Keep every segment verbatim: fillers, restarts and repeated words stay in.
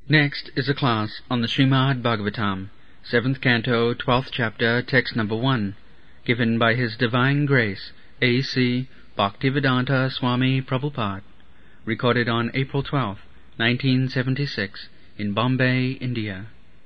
Next is a class on the Srimad Bhagavatam, seventh canto, twelfth chapter, text number one, given by His Divine Grace, A C Bhaktivedanta Swami Prabhupada, recorded on April twelfth, nineteen seventy-six, in Bombay, India.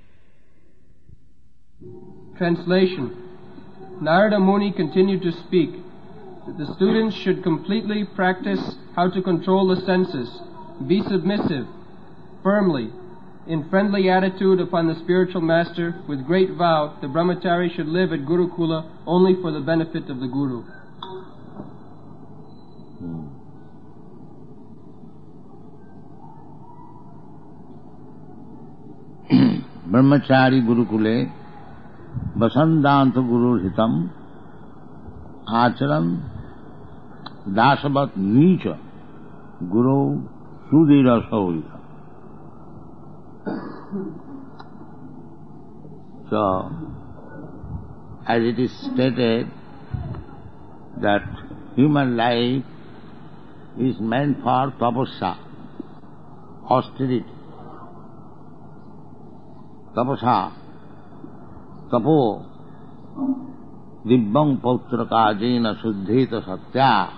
Translation. Narada Muni continued to speak that the students should completely practice how to control the senses, be submissive, firmly, in friendly attitude upon the spiritual master. With great vow, the brahmachari should live at Gurukula only for the benefit of the Guru. Brahmachari Gurukule Vasandanta Guru Hitam Acharan Dasavat Nicha Guru Sudhira Saurita. So, as it is stated that human life is meant for tapasya, austerity. Tapasya, tapo, dibbang pautraka jena suddhita satya.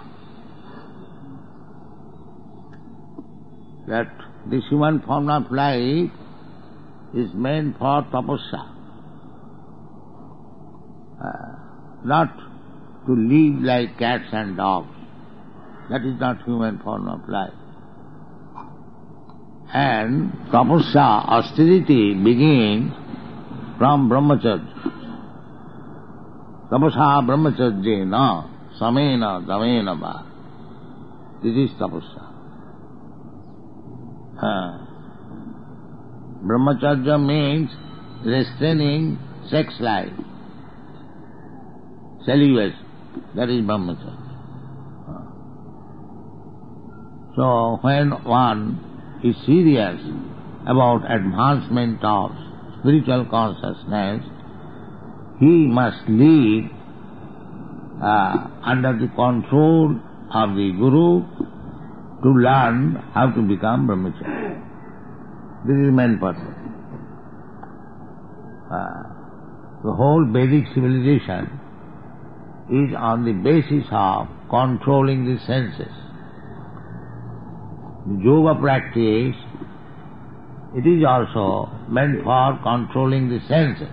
That this human form of life is meant for tapasya, uh, not to live like cats and dogs. That is not human form of life. And tapasya, austerity, begins from brahmacharya. Tapasya brahmacharya samena damena va. This is tapasya. Uh, brahmacharya means restraining sex life, celibacy. That is brahmacharya. Uh. So when one is serious about advancement of spiritual consciousness, he must live uh, under the control of the Guru to learn how to become brahmachari. This is main purpose. Uh, the whole Vedic civilization is on the basis of controlling the senses. The yoga practice, it is also meant for controlling the senses.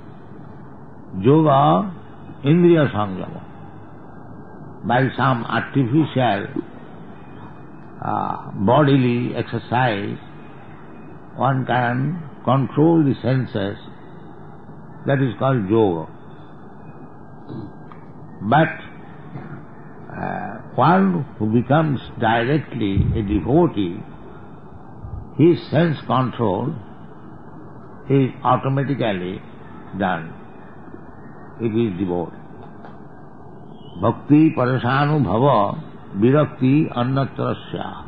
Yoga, indriya samyama. By some artificial uh, bodily exercise, one can control the senses. That is called yoga. But uh, one who becomes directly a devotee, his sense control is automatically done if he is devotee. Bhakti parasanu bhava virakti annatrasya.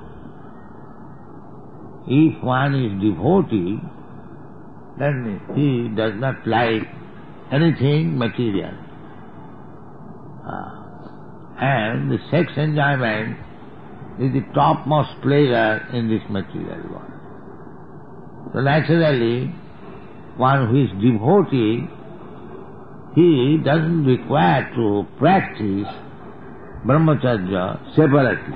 If one is devotee, then he does not like anything material. Uh, and the sex enjoyment is the topmost pleasure in this material world. So naturally, one who is devotee, he doesn't require to practice brahmacharya separately.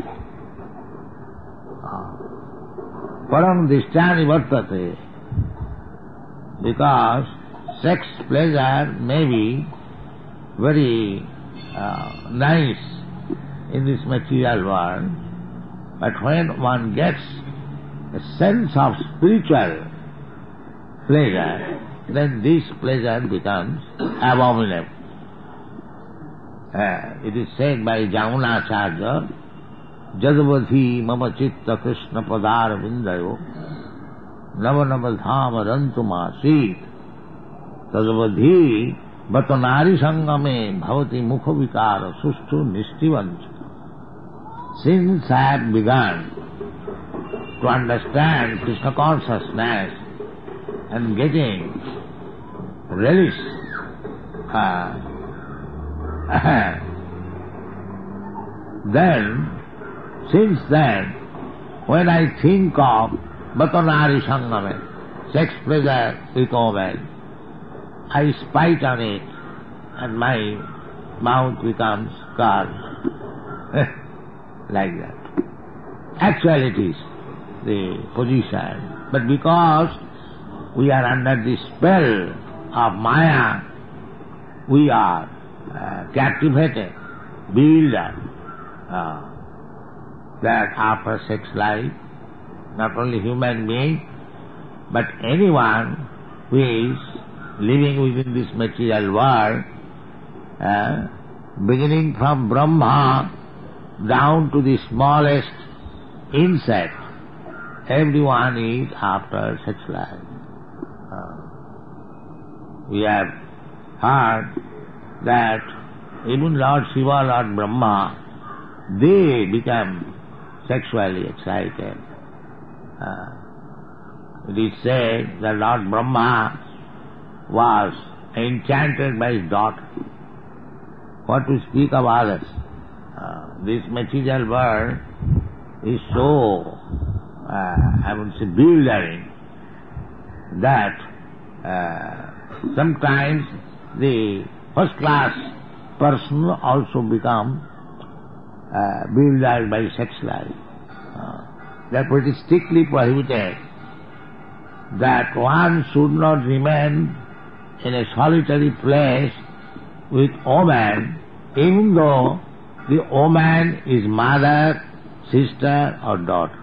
Param dishtani vartate, because sex pleasure may be very uh, nice in this material world, but when one gets a sense of spiritual pleasure, then this pleasure becomes abominable. Uh, it is said by Jamunacharya, Jadavadhi mama chitta krishna padar vindayo nava nava dhama rantumasit tadavadhi batanari sangame bhavati mukha vikara sustu nistivancha. Since I have begun to understand Krishna consciousness and getting relish, uh, then, since then, when I think of Batanari Sangame, sex pleasure with woman, I spite on it and my mouth becomes curved. Like that. Actually it is the position. But because we are under the spell of Maya, we are uh, captivated, bewildered, uh, that after sex life, not only human being, but anyone who is living within this material world, uh, beginning from Brahma down to the smallest insect, everyone is after sex life. Uh, we have heard that even Lord Shiva, Lord Brahma, they become sexually excited. Uh, it is said that Lord Brahma was enchanted by his daughter. What to speak of others? Uh, this material world is so, uh, I would say, bewildering that uh, sometimes the first-class person also become uh, bewildered by sex life. Uh, they are pretty strictly prohibited that one should not remain in a solitary place with woman, even though the woman is mother, sister or daughter.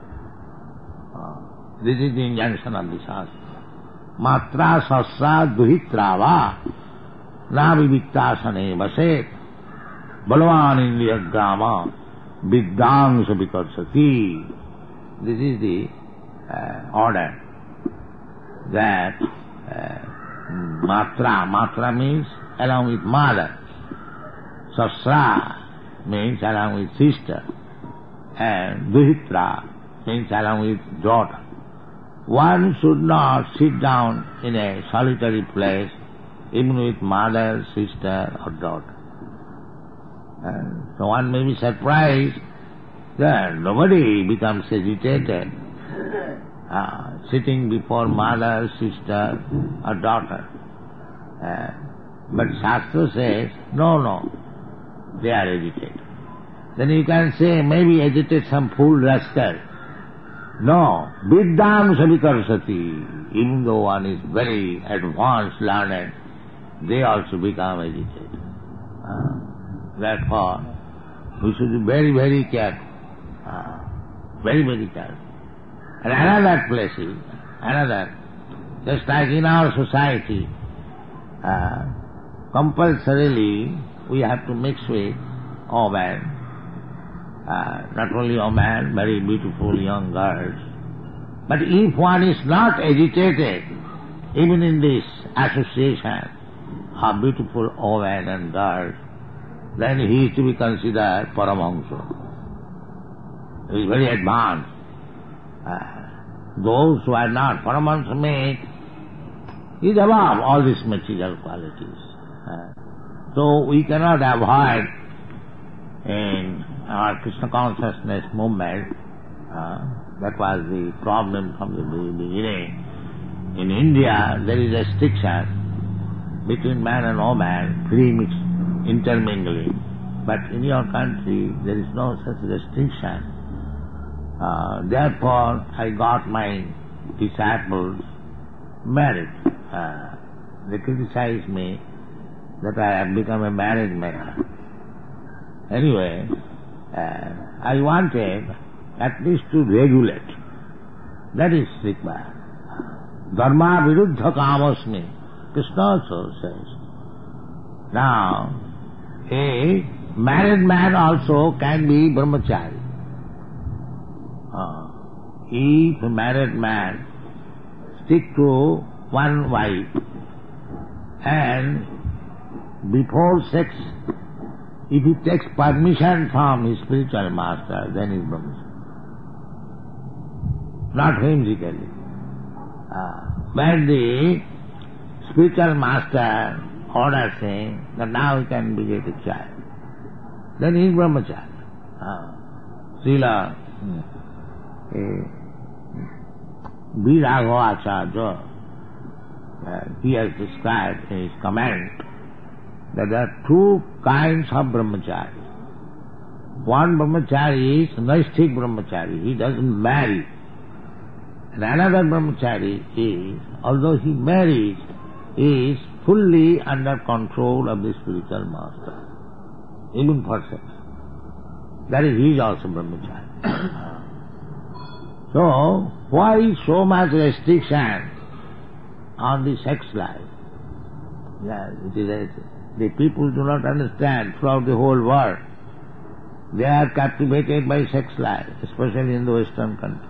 Uh, this is the injunction of the Shastra. Matra sasra duhitrava na viviktasane vaset balvan indriyagrama viddhansa vikarsati. This is the uh, order that uh, matra, matra means along with mother, sasra means along with sister, and duhitra means along with daughter. One should not sit down in a solitary place even with mother, sister or daughter. And so one may be surprised that nobody becomes agitated uh, sitting before mother, sister or daughter. Uh, but Shastra says, no, no, they are agitated. Then you can say, maybe agitate some fool rascal. No, viddhansa vikarsati. Even though one is very advanced, learned, they also become agitated. Uh, therefore, we should be very, very careful. Uh, very, very careful. And another place is, another, just like in our society, uh, compulsorily we have to mix with women. Uh, not only a man, very beautiful young girls. But if one is not agitated, even in this association of beautiful women and girls, then he is to be considered Paramahamsa. He is very advanced. Uh, those who are not Paramahamsa means he is above all these material qualities. Uh, so we cannot avoid in our Krishna consciousness movement, uh, that was the problem from the beginning. In India, there is a restriction between man and woman, free mix, intermingling. But in your country, there is no such restriction. Uh, therefore, I got my disciples married. Uh, they criticize me that I have become a married man. Anyway, uh, I wanted at least to regulate. That is required. Dharma viruddha kamasmi. Krishna also says. Now, a married man also can be brahmachari. Uh, if a married man stick to one wife and before sex, if he takes permission from his spiritual master, then he is brahmachari. Not whimsically. Uh, when the spiritual master orders him that now he can beget a child, then he is brahmachari. Uh, Srila uh, Viraghava Acharya, uh, he has described in his comment that there are two kinds of brahmachari. One brahmachari is naisthik brahmachari, he doesn't marry. And another brahmachari is, although he marries, is fully under control of the spiritual master, even for sex. That is, he is also brahmachari. So, why so much restriction on the sex life? Yeah, it is a, the people do not understand throughout the whole world. They are captivated by sex life, especially in the Western countries.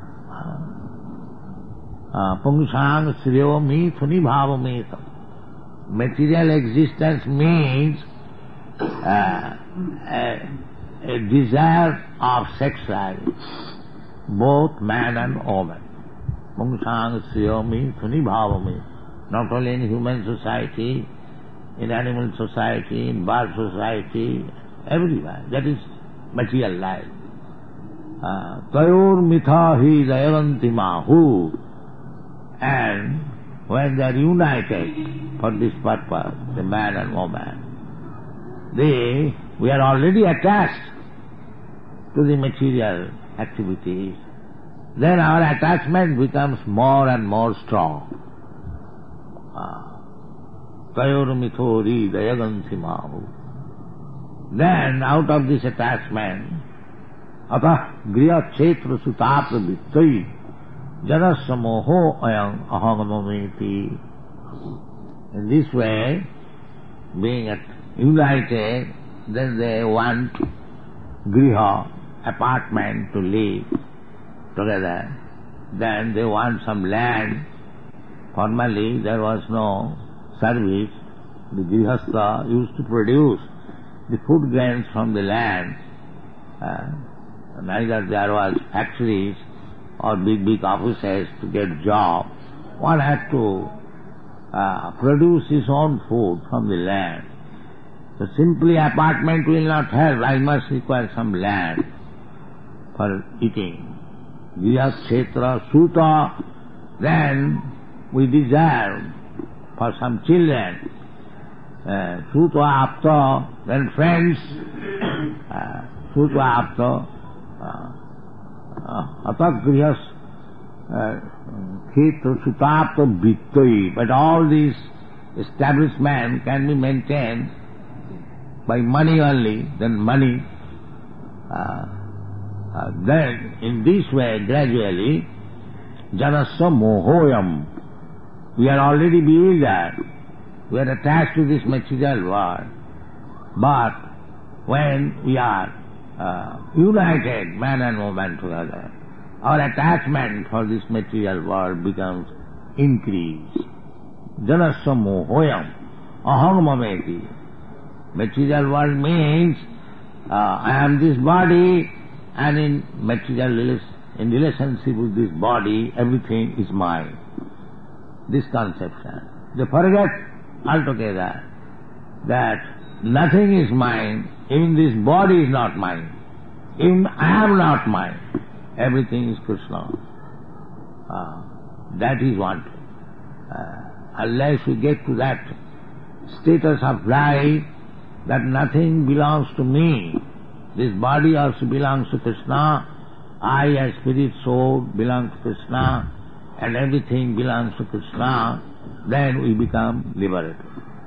Pungsang sriyo mithuni bhavametam. Material existence means uh, a, a desire of sex life, both man and woman. Pungsang sriyo mithuni bhavametam. Not only in human society, in animal society, in bird society, everywhere. That is material life. Tayor mitha hi dayavanti mahu. And when they are united for this purpose, the man and woman, they, we are already attached to the material activities. Then our attachment becomes more and more strong. Tayor mithori dayavanti mahu. Then, out of this attachment, atah griya kshetra sutapra vittai janasya moho ayam ahagamameti. In this way, being united, then they want griha, apartment to live together. Then they want some land. Formerly there was no service. The grihastha used to produce the food grains from the land. Uh, neither there was factories or big, big offices to get job. One had to uh, produce his own food from the land. So simply apartment will not help. I must require some land for eating. Griha kshetra suta. Then we desire for some children. Suta apta, then friends. Suta apta. Atak grihas khetra sutapta vittai. But all these establishments can be maintained by money only, then money. Uh, uh, then in this way, gradually, janasya mohoyam. We are already bewildered. We are attached to this material world. But when we are uh, united, man and woman together, our attachment for this material world becomes increased. Janasya mohoyam aham mameti. Material world means uh, I am this body, and in material in relationship with this body, everything is mine. This conception. They forget altogether that nothing is mine, even this body is not mine, even I am not mine. Everything is Krishna. Uh, that is wanted. Uh, unless we get to that status of life that nothing belongs to me, this body also belongs to Krishna, I as spirit soul belong to Krishna, and everything belongs to Krishna, then we become liberated.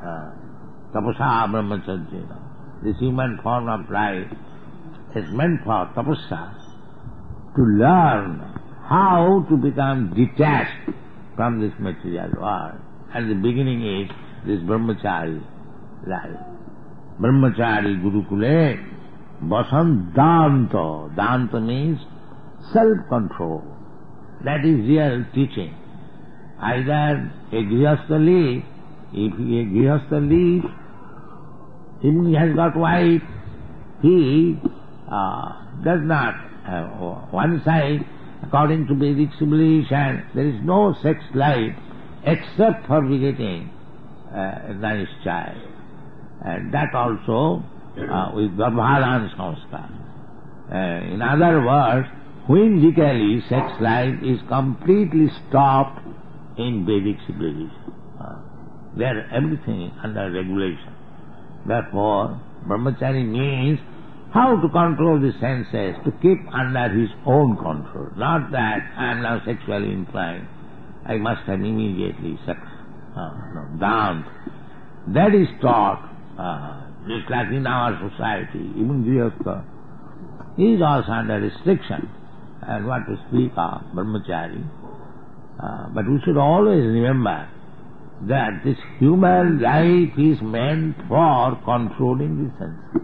Tapasa brahmacharya. This human form of life is meant for tapasa, to learn how to become detached from this material world. And the beginning is this brahmachari life. Brahmachari gurukule vasan danta. Danta means self-control. That is real teaching. Either a grihastha lives, if a grihastha lives, even he has got wife, he uh, does not have one side, according to Vedic civilization, there is no sex life except for begetting uh, a nice child. And that also uh, with Garbhadan Samskar. Uh, in other words, whimsically sex life is completely stopped in Vedic civilization. Uh, there everything under regulation. Therefore, brahmachari means how to control the senses, to keep under his own control. Not that I am now sexually inclined, I must have immediately sex. Uh, no, don't. That is taught, uh, just like in our society, even Grihastha is also under restriction, and what to speak of brahmachari. Uh, but we should always remember that this human life is meant for controlling the senses.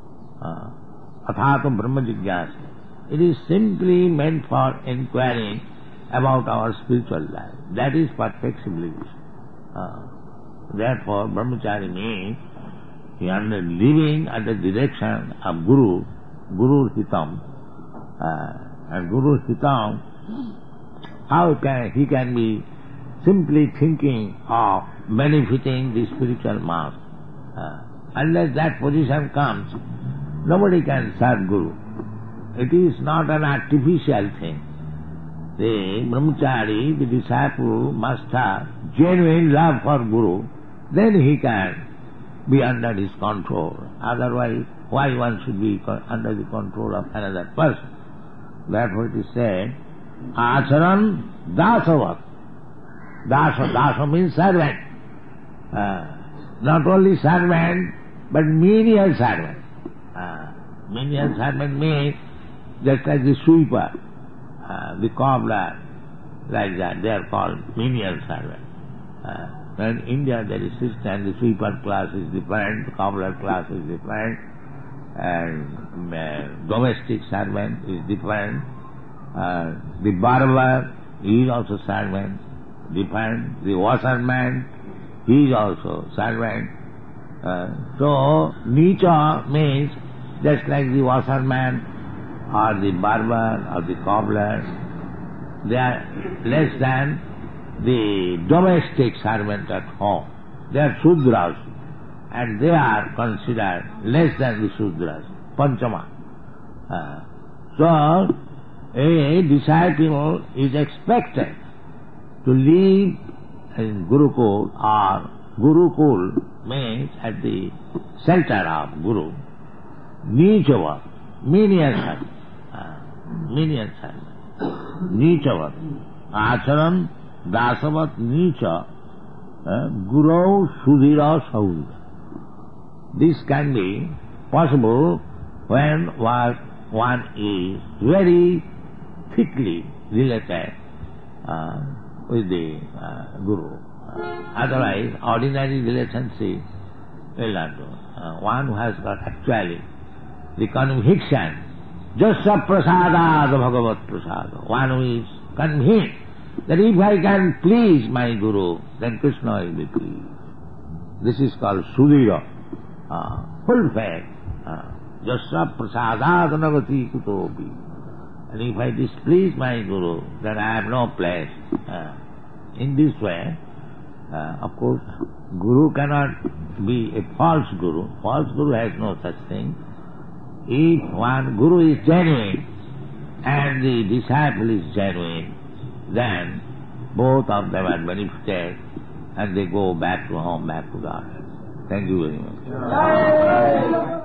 Athato brahma jigyasa. It is simply meant for inquiring about our spiritual life. That is perfect civilization. Uh, therefore, brahmachari means he under living under the direction of Guru, Guru Hitam. Uh, and Guru Hitam, how can he can be simply thinking of benefiting the spiritual master. Uh, unless that position comes, nobody can serve Guru. It is not an artificial thing. The brahmachari, the disciple, must have genuine love for Guru, then he can be under his control. Otherwise, why one should be under the control of another person? Therefore it is said, Acharan dasavat. Dasa, dasa means servant. Uh, not only servant, but menial servant. Uh, menial servant means just like the sweeper, uh, the cobbler, like that. They are called menial servant. Uh, in India there is system, the sweeper class is different, the cobbler class is different, and uh, domestic servant is different. Uh, the barber, he is also servant, different. The washerman, he is also servant. Uh, so, Nicha means just like the washerman or the barber or the cobbler, they are less than the domestic servant at home. They are Shudras, and they are considered less than the Shudras, Panchama. Uh, so, a disciple is expected to live in Gurukul, or Gurukul means at the center of Guru, Nichava, menial servant, uh, menial servant, Nichava, Acharan dasavat nicha, uh, Guru sudhira saudhira. This can be possible when one is very thickly related uh, with the uh, Guru. Uh, otherwise, ordinary relationship will not do. Uh, one who has got actually the conviction, Jasya prasada bhagavat prasada. One who is convinced that if I can please my Guru, then Krishna will be pleased. This is called Sudhira, uh, full faith. Jasya prasada navati kutopi. And if I displease my Guru, then I have no place. Uh, in this way, uh, of course, Guru cannot be a false Guru. False Guru has no such thing. If one Guru is genuine and the disciple is genuine, then both of them are benefited and they go back to home, back to God. Thank you very much.